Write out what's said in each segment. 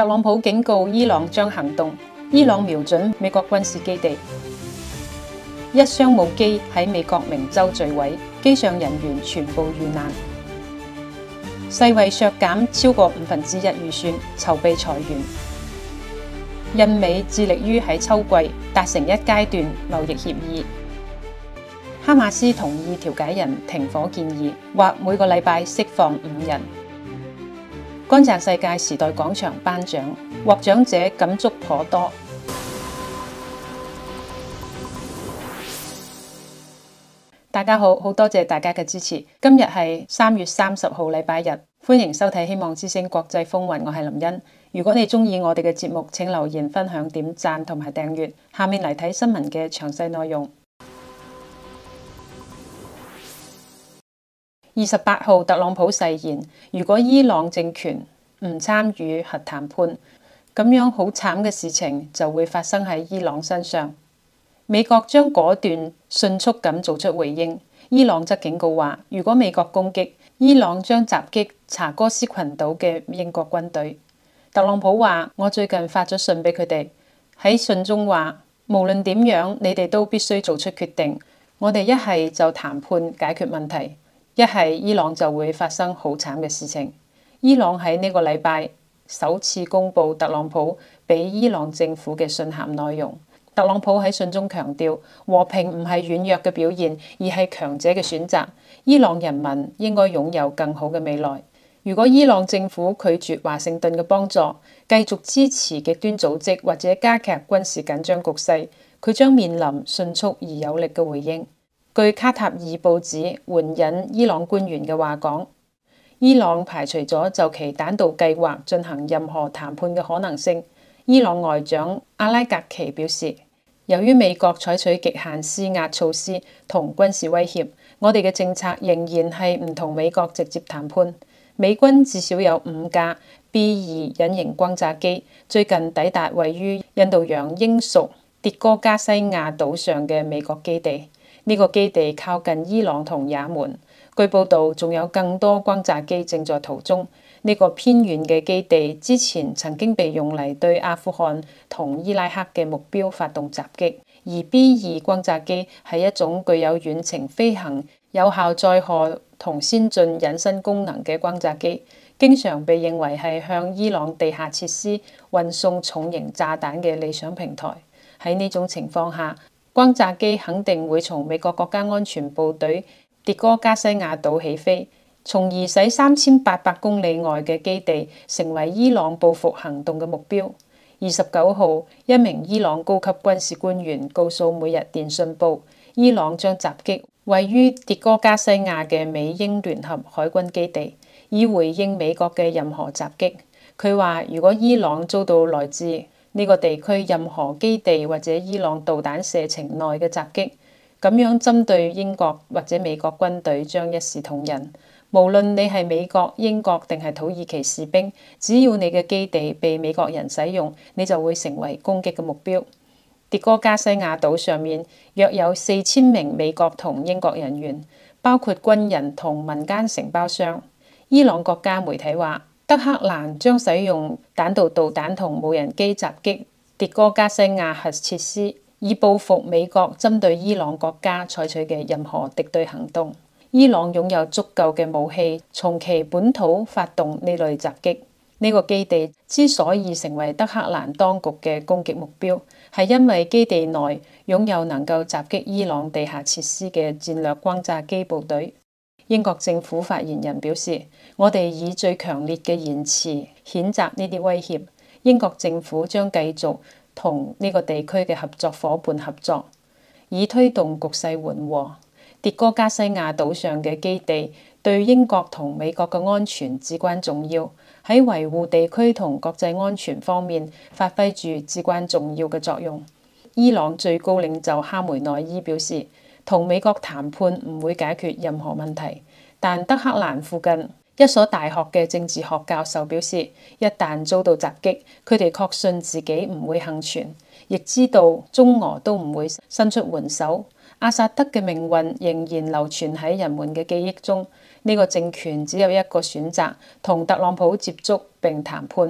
特朗普警告伊朗將行動，伊朗瞄準美國軍事基地。一商務機喺美國明州墜毀，機上人員全部遇難。世衛削減超過1/5預算，籌備裁員。印美致力於喺秋季達成一階段貿易協議。哈馬斯同意調解人停火建議，或每個禮拜釋放5人。乾淨世界時代廣場頒獎，獲獎者感觸頗多。大家好，好多謝大家嘅支持。今日係3月30號禮拜日，歡迎收睇希望之聲國際風雲，我係林茵。如果你中意我哋嘅節目，請留言、分享、點讚同埋訂閱。下面嚟睇新聞嘅詳細內容。28號，特朗普誓言，如果伊朗政權唔參與核談判，咁樣好慘嘅事情就會發生喺伊朗身上。美國將果斷、迅速咁做出回應，伊朗則警告話，如果美國攻擊，伊朗將襲擊查戈斯群島嘅英國軍隊。特朗普話：我最近發咗信俾佢哋，喺信中話，無論點樣，你哋都必須做出決定。我哋一係就談判解決問題，一係伊朗就會發生好慘嘅事情。伊朗喺呢個禮拜首次公布特朗普俾伊朗政府嘅信函內容。特朗普喺信中強調，和平唔係軟弱嘅表現，而係強者嘅選擇。伊朗人民應該擁有更好嘅未來。如果伊朗政府拒絕華盛頓嘅幫助，繼續支持極端組織或者加劇軍事緊張局勢，佢將面臨迅速而有力嘅回應。據卡塔爾報紙援引伊朗官員嘅話講，伊朗排除咗就其彈道計劃進行任何談判嘅可能性。伊朗外長阿拉格奇表示，由於美國採取極限施壓措施同軍事威脅，我哋嘅政策仍然係唔同美國直接談判。美軍至少有5架 B-2 隱形轟炸機最近抵達位於印度洋英屬迭戈加西亞島上嘅美國基地。呢個基地靠近伊朗同也門。據報道，仲有更多轟炸機正在途中。呢個偏遠嘅基地之前曾經被用嚟對阿富汗同伊拉克嘅目標發動襲擊，而 B-2 轟炸機係一種具有遠程飛行、有效載荷同先進隱身功能嘅轟炸機，經常被認為係向伊朗地下設施運送重型炸彈嘅理想平台。喺呢種情況下，轟炸機肯定會從美國國家安全部隊迭戈加西亞島起飛，從而使3800公里外嘅基地成為伊朗報復行動嘅目標。29號，一名伊朗高級軍事官員告訴每日電訊報，伊朗將襲擊位於迭戈加西亞嘅美英聯合海軍基地，以回應美國嘅任何襲擊。佢話，如果伊朗遭到來自呢個地區任何基地或者伊朗導彈射程內嘅襲擊，咁樣針對英國或者美國軍隊將一視同仁。無論你係美國、英國定係土耳其士兵，只要你嘅基地被美國人使用，你就會成為攻擊嘅目標。迭戈加西亞島上面約有4000名美國同英國人員，包括軍人同民間承包商。伊朗國家媒體話，德黑蘭將使用彈道導彈同無人機襲擊迭戈加西亞核設施，以報復美國針對伊朗國家採取嘅任何敵對行動。伊朗擁有足夠嘅武器，從其本土發動呢類襲擊。呢個基地之所以成為德黑蘭當局嘅攻擊目標，係因為基地內擁有能夠襲擊伊朗地下設施嘅戰略轟炸機部隊。英國政府發言人表示，我哋以最強烈嘅言辭譴責呢啲威脅。英國政府將繼續同呢個地區嘅合作夥伴合作，以推動局勢緩和。迭戈加西亞島上嘅基地對英國同美國嘅安全至關重要，喺維護地區同國際安全方面發揮住至關重要嘅作用。伊朗最高領袖哈梅內伊表示，同美國談判唔會解決任何問題，但德黑蘭附近一所大學嘅政治學教授表示，一旦遭到襲擊，佢哋確信自己唔會幸存，亦知道中俄都唔會伸出援手。阿薩德嘅命運仍然流傳喺人們嘅記憶中。呢個政權只有一個選擇，同特朗普接觸並談判。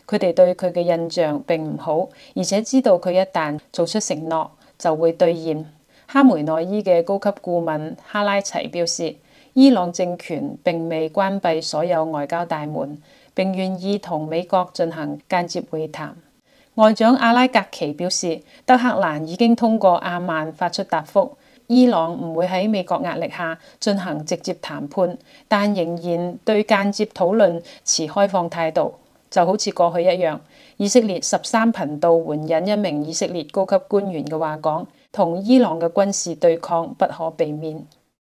佢哋對佢嘅印象並唔好，而且知道佢一旦做出承諾就會兌現。哈梅內伊嘅高級顧問哈拉齊表示，伊朗政權並未關閉所有外交大門，並願意同美國進行間接會談。外長阿拉格奇表示，德克蘭已經通過阿曼發出答覆，伊朗唔會喺美國壓力下進行直接談判，但仍然對間接討論持開放態度。就好似過去一樣，以色列13頻道援引一名以色列高級官員嘅話講，同伊朗嘅軍事對抗不可避免。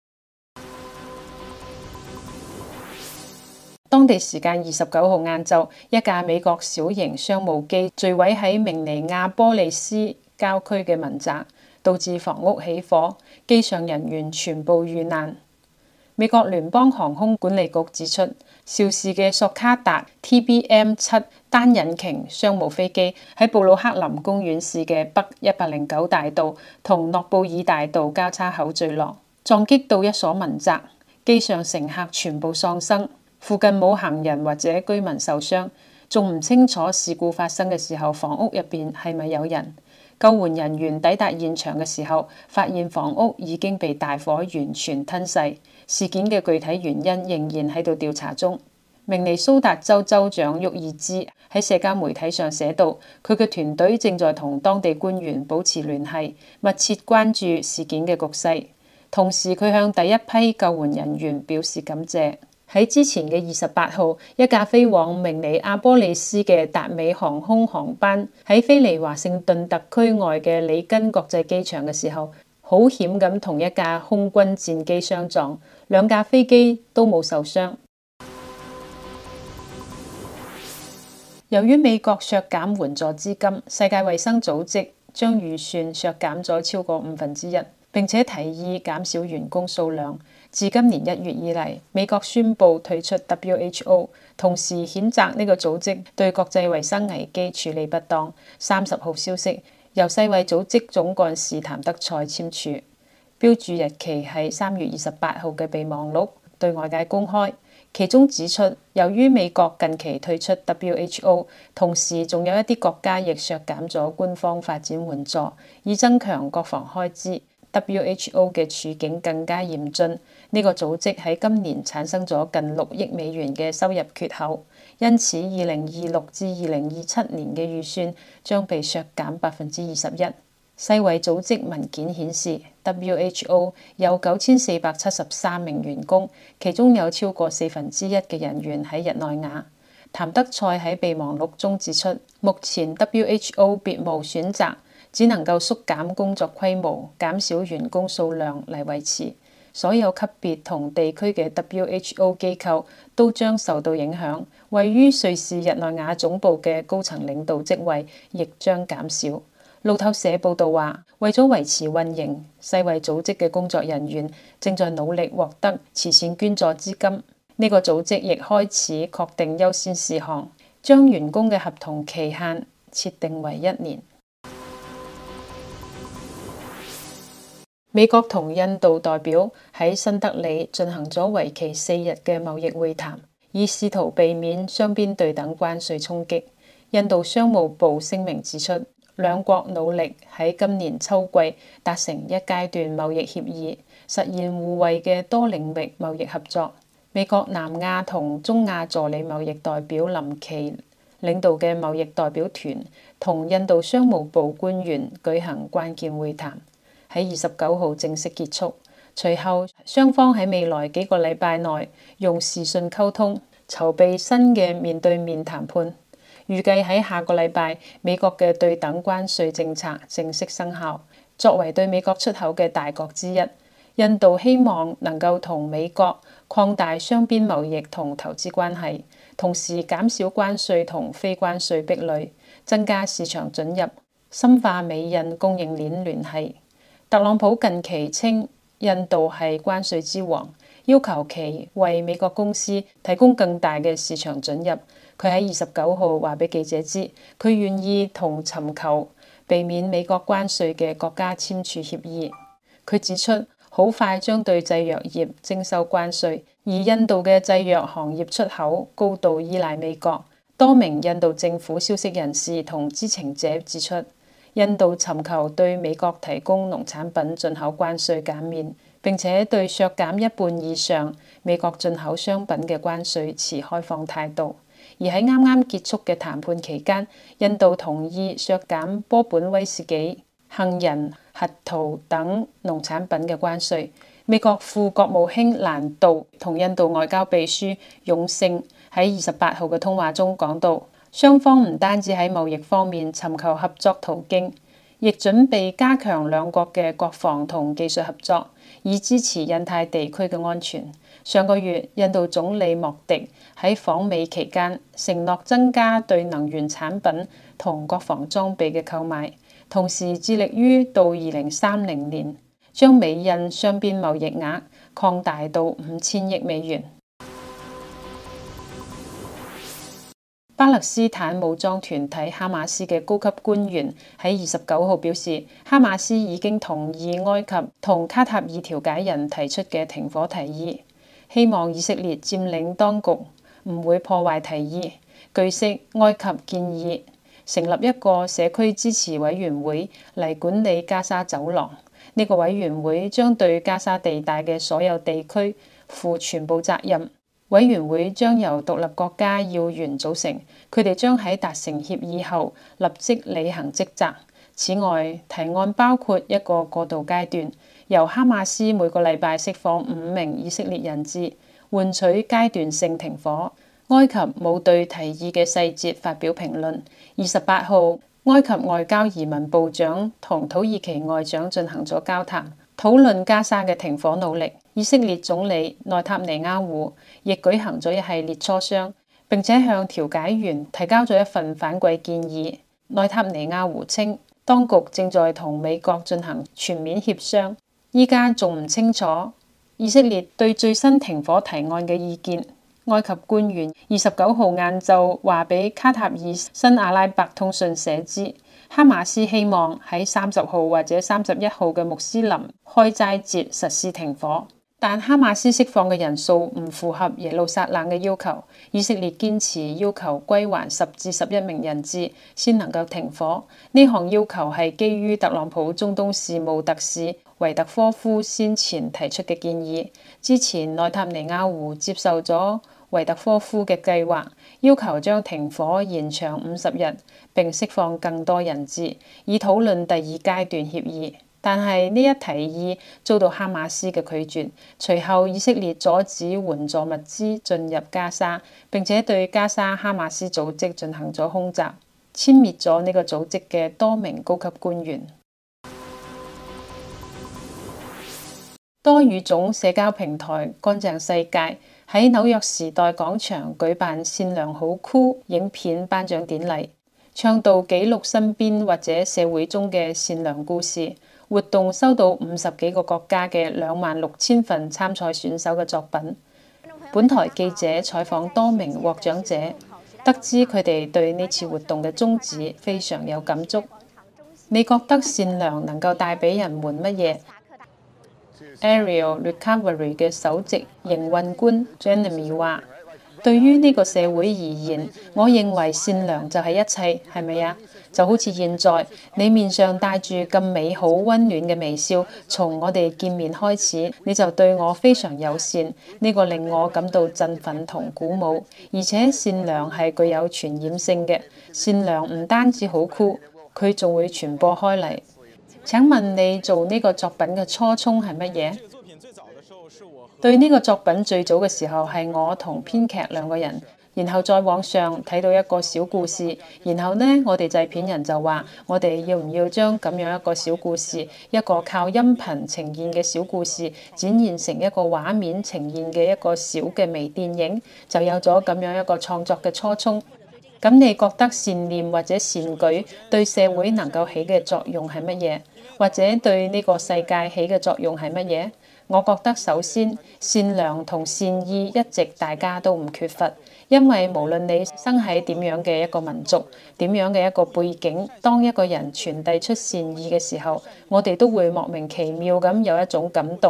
當地時間29號晏晝，一架美國小型商務機墜毀喺明尼亞波利斯郊區嘅民宅，導致房屋起火，機上人員全部遇難。美國聯邦航空管理局指出，肇事嘅索卡達 TBM7 單引擎商務飛機喺布魯克林公園市嘅北109大道同諾布爾大道交叉口墜落，撞擊到一所民宅，機上乘客全部喪生，附近冇行人或者居民受傷，仲唔清楚事故發生嘅時候房屋入邊係咪有人。救援人員抵達現場嘅時候，發現房屋已經被大火完全吞噬。事件嘅具體原因仍然喺度調查中。明尼蘇達州州長沃爾茲喺社交媒體上寫道，佢嘅團隊正在同當地官員保持聯繫，密切關注事件嘅局勢。同時，佢向第一批救援人員表示感謝。喺之前嘅28號，一架飛往明尼阿波利斯嘅達美航空航班喺飛離華盛頓特區外嘅里根國際機場嘅時候，好險咁同一架空軍戰機相撞，兩架飛機都冇受傷。由於美國削減援助資金，世界衛生組織將預算削減咗超過1/5，並且提議減少員工數量。自今年1月以嚟，美國宣布退出 WHO， 同時譴責呢個組織對國際衛生危機處理不當。30號消息由世衛組織總幹事譚德塞簽署，標注日期係3月28號嘅備忘錄對外界公開。其中指出，由於美國近期退出 WHO， 同時仲有一啲國家亦削減咗官方發展援助，以增強國防開支。WHO 嘅處境更加嚴峻，呢個組織喺今年產生咗近6億美元嘅收入缺口，因此2026至2027年嘅預算將被削減21%。世衛組織文件顯示 ，WHO 有9473名員工，其中有超過1/4嘅人員喺日內瓦。譚德塞喺備忘錄中指出，目前 WHO 別無選擇，只能夠縮減工作規模，減少員工數量嚟維持。所有級別同地區嘅 WHO 機構都將受到影響，位於瑞士日內瓦總部嘅高層領導職位亦將減少。路透社報道話，為咗維持運營，世衛組織嘅工作人員正在努力獲得慈善捐助資金。呢個組織亦開始確定優先事項，將員工嘅合同期限設定為1年。美國同印度代表喺新德里進行咗為期4日嘅貿易會談，以試圖避免雙邊對等關稅衝擊。印度商務部聲明指出，兩國努力喺今年秋季達成一階段貿易協議，實現互惠嘅多領域貿易合作。美國南亞同中亞助理貿易代表林奇領導嘅貿易代表團同印度商務部官員舉行關鍵會談，喺29號正式結束。隨後雙方喺未來幾個禮拜內用視訊溝通，籌備新嘅面對面談判。預計喺下個禮拜，美國嘅對等關稅政策正式生效。作為對美國出口嘅大國之一，印度希望能夠同美國擴大雙邊貿易同投資關係，同時減少關稅同非關稅壁壘，增加市場准入，深化美印供應鏈聯繫。特朗普近期稱印度係關稅之王，要求其為美國公司提供更大嘅市場准入。佢喺29號話俾記者知，佢願意同尋求避免美國關稅嘅國家簽署協議。佢指出，好快將對製藥業徵收關稅，而印度嘅製藥行業出口高度依賴美國。 多名印度政府消息人士同知情者指出，印度尋求對美國提供農產品進口關稅減免，並且對削減一半以上美國進口商品嘅關稅持開放態度。而喺啱啱結束嘅談判期間，印度同意削減波本威士忌、杏仁、核桃等農產品嘅關稅。美國副國務卿蘭道同印度外交秘書勇勝喺28號嘅通話中講到，雙方唔單止喺貿易方面尋求合作途徑，亦準備加強兩國嘅國防同技術合作，以支持印太地區嘅安全。上個月，印度總理莫迪喺訪美期間承諾增加對能源產品同國防裝備嘅購買，同時致力於到2030年將美印雙邊貿易額擴大到5000億美元。巴勒斯坦武裝團體哈馬斯嘅高級官員喺29號表示，哈馬斯已經同意埃及同卡塔爾調解人提出嘅停火提議，希望以色列佔領當局唔會破壞提議。據悉，埃及建議成立一個社區支持委員會嚟管理加沙走廊。呢個委員會將對加沙地帶嘅所有地區負全部責任。委員會將由獨立國家要員組成，佢哋將喺達成協議後立即履行職責。此外，提案包括一個過渡階段，由哈馬斯每個禮拜釋放5名以色列人質，換取階段性停火。埃及冇對提議嘅細節發表評論。28號，埃及外交移民部長同土耳其外長進行咗交談，討論加沙嘅停火努力。以色列總理內塔尼亞胡亦舉行咗一系列磋商，並且向調解員提交咗一份反饋建議。內塔尼亞胡稱，當局正在同美國進行全面協商，依家仲唔清楚以色列對最新停火提案嘅意見。埃及官員29號晏晝話俾卡塔爾新阿拉伯通訊社知，哈馬斯希望喺30號或者31號嘅穆斯林開齋節實施停火。但哈馬斯釋放嘅人數唔符合耶路撒冷嘅要求，以色列堅持要求歸還10至11名人質先能夠停火。呢項要求係基於特朗普中東事務特使維特科夫先前提出嘅建議。之前內塔尼亞胡接受咗維特科夫嘅計劃，要求將停火延長50日，並釋放更多人質，以討論第二階段協議。但係呢一提議遭到哈馬斯嘅拒絕，隨後以色列阻止援助物資進入加沙，並且對加沙哈馬斯組織進行咗空襲，殲滅咗呢個組織嘅多名高級官員。多語種社交平台乾淨世界喺紐約時代廣場舉辦善良好酷影片頒獎典禮，倡導記錄身邊或者社會中嘅善良故事。活動收到50幾個國家嘅26000份參賽選手嘅作品。本台記者採訪多名獲獎者，得知佢哋對呢次活動嘅宗旨非常有感觸。你覺得善良能夠帶俾人們乜嘢？Ariel Recovery 嘅首席營運官 Jeremy 話：對於呢個社會而言，我認為善良就係一切，係咪啊？就好似現在，你面上帶住咁美好溫暖嘅微笑，從我哋見面開始，你就對我非常友善，呢個令我感到振奮同鼓舞。而且善良係具有傳染性嘅，善良唔單止好酷，佢仲會傳播開嚟。請問你做呢個作品嘅初衷係乜嘢？對呢個作品最早嘅時候係我同編劇2個人。然後在網上睇到一個小故事，然後呢，我哋製片人就話：我哋要唔要將咁樣一個小故事，一個靠音頻呈現嘅小故事，展現成一個畫面呈現嘅一個小嘅微電影，就有咗咁樣一個創作嘅初衷。咁你覺得善念或者善舉對社會能夠起嘅作用係乜嘢？或者對呢個世界起嘅作用係乜嘢？我覺得首先善良同善意一直大家都唔缺乏，因為無論你生喺點樣嘅一個民族、點樣嘅一個背景，當一個人傳遞出善意嘅時候，我哋都會莫名其妙咁有一種感動，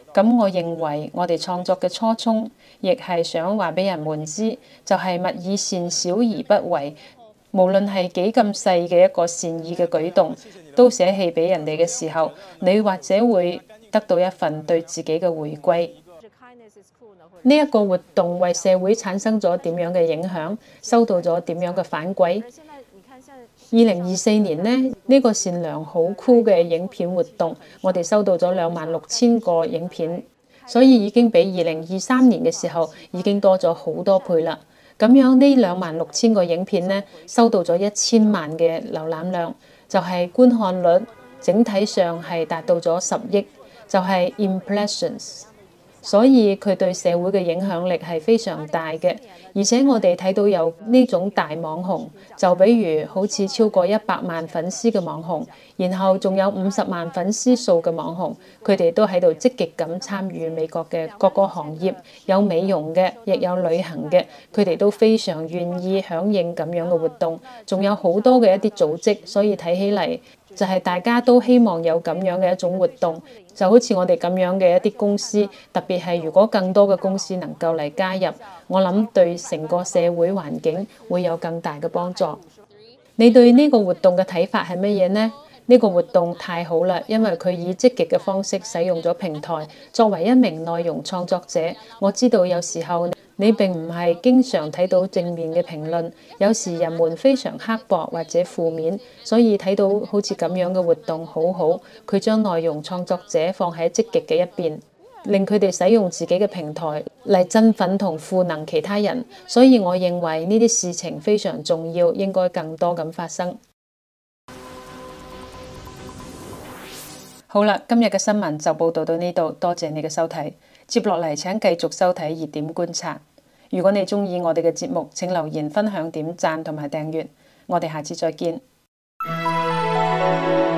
咁我認為我哋創作嘅初衷，亦係想話俾人們知，就係勿以善小而不為。無論係幾咁細嘅一個善意嘅舉動，都捨棄俾人哋嘅時候，你或者會得到一份對自己嘅回歸。呢一個活動為社會產生咗點樣嘅影響，收到咗點樣嘅反饋？2024年呢個善良好酷嘅影片活動，我哋收到咗26,000個影片，所以已經比2023年嘅時候已經多咗好多倍啦。咁樣呢26,000個影片呢，收到咗1000萬嘅瀏覽量，就係觀看率整體上係達到咗10億，就係 impressions。所以佢對社會嘅影響力係非常大嘅，而且我哋睇到有呢種大網紅，就比如好似超過100萬粉絲嘅網紅，然後仲有50萬粉絲數嘅網紅，佢哋都喺度積極咁參與美國嘅各個行業，有美容嘅，亦有旅行嘅，佢哋都非常願意響應咁樣嘅活動，仲有好多嘅一啲組織，所以睇起嚟就係大家都希望有咁樣嘅一種活動，就好似我哋咁樣嘅一啲公司，特別係如果更多嘅公司能夠嚟加入，我諗對成個社會環境會有更大嘅幫助。你對呢個活動嘅睇法係乜嘢呢？呢個活動太好啦，因為佢以積極嘅方式使用咗平台。作為一名內容創作者，我知道有時候你並唔係經常睇到正面嘅評論，有時人們非常刻薄或者負面，所以睇到好似咁樣嘅活動好好，佢將內容創作者放喺積極嘅一邊，令佢哋使用自己嘅平台嚟振奮同賦能其他人。所以我認為呢啲事情非常重要，應該更多咁發生。好啦，今日嘅新聞就報道到呢度，多謝你嘅收睇。接落嚟請繼續收睇熱點觀察。如果你鍾意我哋嘅節目，請留言、分享、點讚同埋訂閱。我哋下次再見。